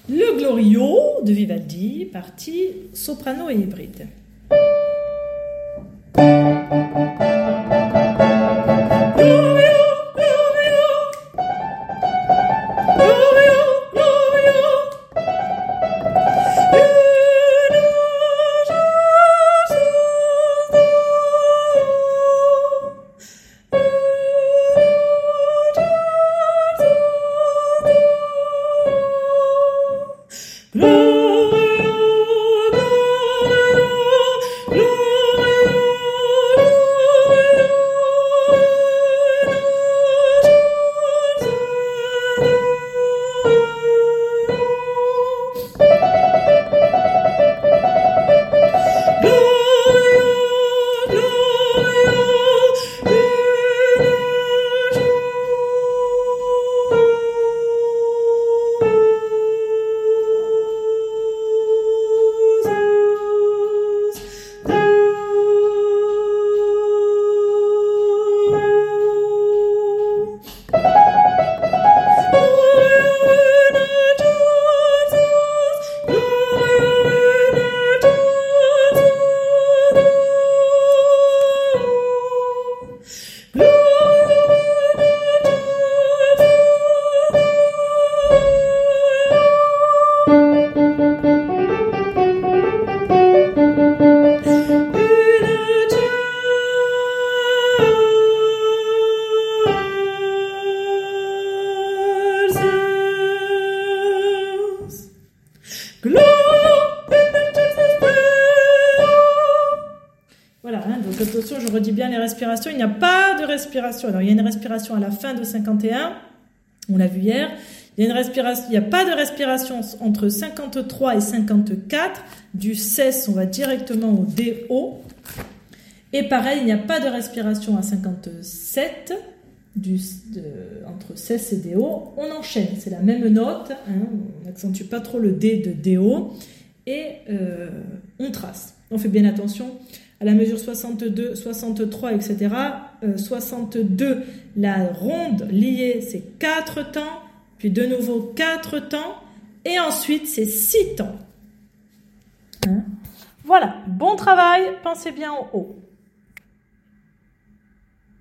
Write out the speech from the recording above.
Le Glorio de Vivaldi, partie soprano et hybride. Voilà, hein, donc attention, je redis bien les respirations. Il n'y a pas de respiration. Alors, il y a une respiration à la fin de 51, on l'a vu hier. Il n'y a pas de respiration entre 53 et 54. Du cesse, on va directement au DO. Et pareil, il n'y a pas de respiration à 57. Entre cesse et DO, on enchaîne. C'est la même note. Hein, on n'accentue pas trop le D de DO. Et on trace. On fait bien attention à la mesure 62, 63, etc. 62, la ronde liée, c'est 4 temps. Puis de nouveau 4 temps. Et ensuite, c'est 6 temps. Hein? Voilà, bon travail. Pensez bien au haut.